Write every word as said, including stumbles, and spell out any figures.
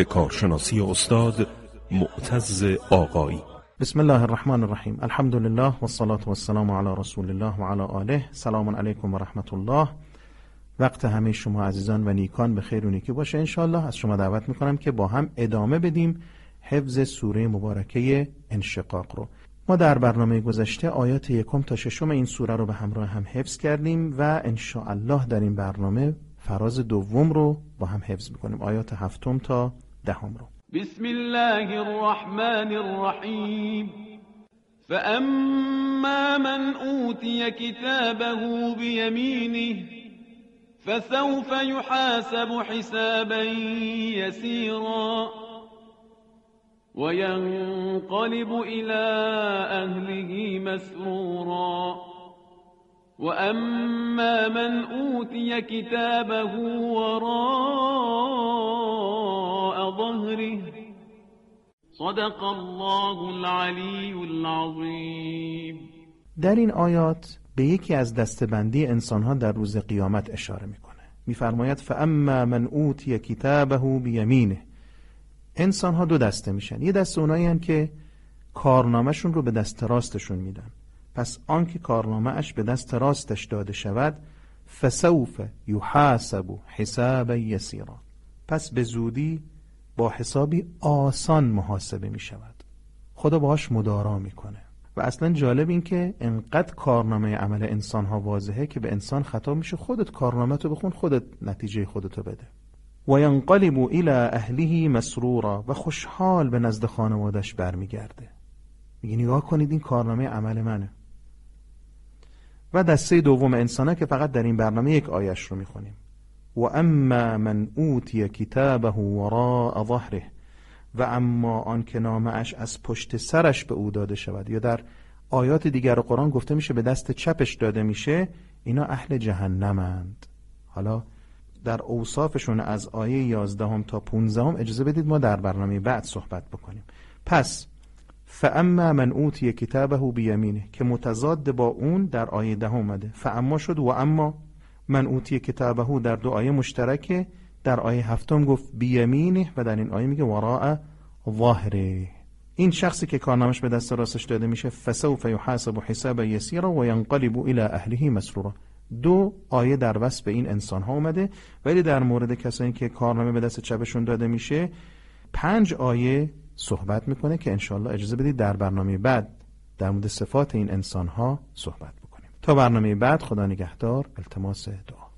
به کارشناسی استاد معتز آقایی. بسم الله الرحمن الرحیم. الحمد لله و الصلاة و السلام علی رسول الله و علی آله. سلام علیکم و رحمت الله. وقت همه شما عزیزان و نیکان به خیر و نیکی باشه. انشاءالله از شما دعوت میکنم که با هم ادامه بدیم حفظ سوره مبارکه انشقاق رو. ما در برنامه گذشته آیات یکم تا ششم این سوره رو به همراه هم حفظ کردیم و انشاءالله در این برنامه فراز دوم رو با هم حفظ میکنیم، آیات هفتم تا دهم رو. بسم الله الرحمن الرحیم. فاما من اوتی کتابه بیمینه فسوف یحاسب حسابا یسیرا وینقلب إلى أهله مسرورا وأما من أوتي كتابه وراء ظهره صدق الله العلی العظیم. در این آیات به یکی از دستبندی انسانها در روز قیامت اشاره میکنه. میفرماید فاما من اوتی کتابه بیمینه. انسان ها دو دسته میشن. یه دسته اونایی هن که کارنامهشون رو به دست راستشون میدن، پس آن که کارنامه اش به دست راستش داده شود فسوف یحاسب حسابا یسیرا، پس به زودی با حسابی آسان محاسبه میشود. خدا باهاش مدارا میکنه. و اصلا جالب این که انقدر کارنامه عمل انسان ها واضحه که به انسان خطاب میشه خودت کارنامه تو بخون، خودت نتیجه خودتو بده. و ینقلب الی اهله مسرورا، و خوشحال به نزد خانوادش برمیگرده، میگه نگاه کنید این کارنامه عمل منه. و دسته دوم انسانه که فقط در این برنامه یک آیش رو میخونیم. و اما من اوتی کتابه وراء ظهره، و اما آن که نامه اش از پشت سرش به او داده شود، یا در آیات دیگر قرآن گفته میشه به دست چپش داده میشه، اینا اهل جهنمند. حالا در اوصافشون از آیه یازدهم تا پونزدهم اجازه بدید ما در برنامه بعد صحبت بکنیم. پس فاما من اوتی کتابه بیمینه که متضاد با اون در آیه ده اومده، فاما شد و اما من اوتی کتابه در دو آیه مشترکه. در آیه هفتم گفت بیمینه و در این آیه میگه وراء ظهره. این شخصی که کارنامش به دست راستش داده میشه فسوف یحاسب حسابا یسیرا و ینقلب الی اهله مسرورا. دو آیه در وصف این انسان ها اومده، ولی در مورد کسانی که کارنامه به دست چپشون داده میشه پنج آیه صحبت میکنه که انشاءالله اجازه بدید در برنامه بعد در مورد صفات این انسان ها صحبت بکنیم. تا برنامه بعد خدا نگهدار. التماس دعا.